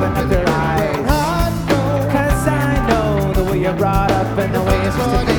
open up your eyes. 'Cause I know the way you're brought up and the way you're supposed to